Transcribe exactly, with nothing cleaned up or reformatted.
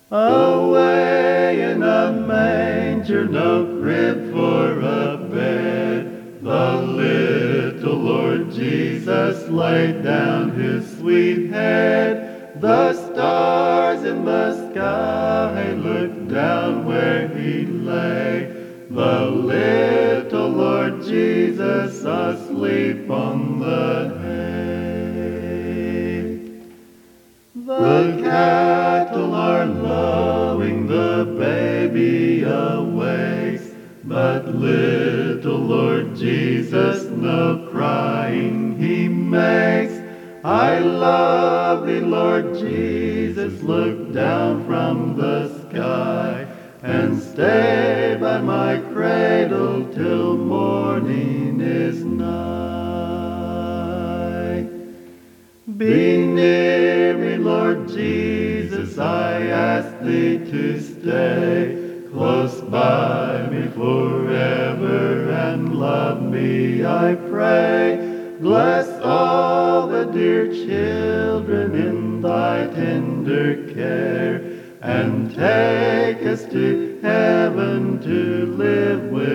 Away in a manger, no crib for a bed, the little Lord Jesus laid down his sweet head. The stars in the sky looked down where he lay, the little Lord Jesus asleep on the hay. The cattle are lowing, the baby awakes, but little Lord Jesus no crying he makes. I love thee, Lord Jesus, look down from the sky, and stay by my cradle till morning is nigh. Be near me, Lord Jesus, I ask thee to stay close by me forever, and love me, I pray. Bless all the dear children in thy tender care, and take us to heaven to live with